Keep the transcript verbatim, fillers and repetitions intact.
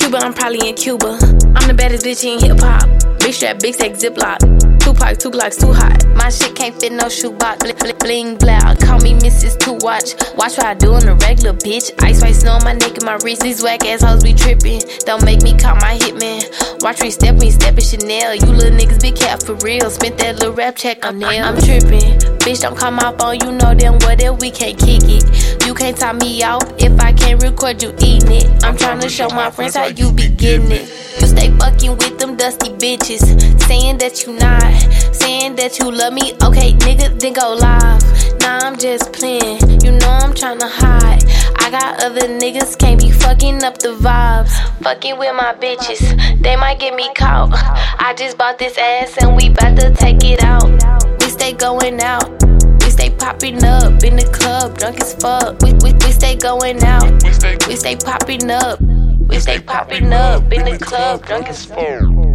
Cuba, I'm probably in Cuba. I'm the baddest bitch in hip hop. Big strap, big stack, ziplock. Two pipes, two glocks, too hot. My shit can't fit no shoebox. Bling, bling, bling, blah. Call me Missus Two Watch. Watch what I do on the regular, bitch. Ice white snow on my neck and my wrist. These whack ass hoes be trippin'. Don't make me call my hitman. Watch me step, me step in Chanel. You little niggas be cap for real. Spent that little rap check on nail. I'm trippin'. Bitch, don't call my phone. You know damn well that we can't kick it. You can't top me out. If I can't record you eating it. I'm tryna show my friends how you be getting it. You stay fucking with them dusty bitches. Saying that you not. Saying that you love me. Okay, nigga, then go live. Nah, I'm just playing. You know I'm tryna hide. I got other niggas, can't be fucking up the vibes. Fucking with my bitches, they might get me caught. I just bought this ass and we bout to take it out. We stay going out. We stay popping up in the club, drunk as fuck. We, we, we stay going out. We stay popping up. We stay popping up in the club, drunk as fuck.